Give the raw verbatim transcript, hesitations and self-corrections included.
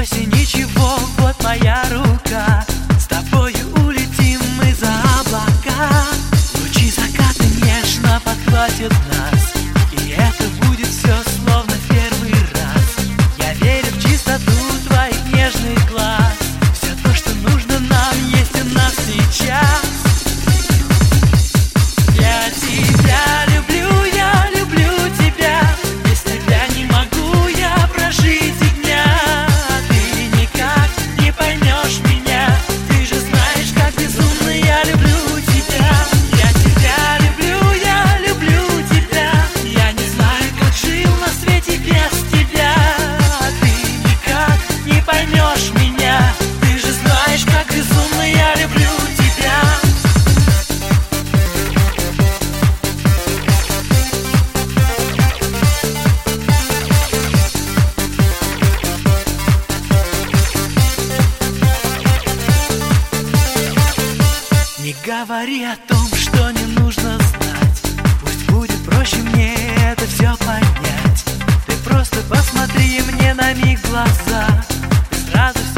бойся ничего, вот моя рука. С тобою улетим мы за облака. Лучи заката нежно подхватят нас, и это будет все словно в первый раз. Я верю в чистоту твоих нежных глаз. Все то, что нужно нам, есть у нас сейчас. Я тебя люблю, я люблю тебя. Без тебя не могу я прожить и дня. Ты никак не поймешь меня. Ты же знаешь, как безумно я люблю тебя. Я тебя люблю, я люблю тебя. Я не знаю, как жил на свете без тебя. Ты никак не поймешь меня. Ты же знаешь, как безумно я люблю тебя. Не говори о том, что не нужно знать. Пусть будет проще мне это все понять. Ты просто посмотри мне на миг в глаза. Ты сразу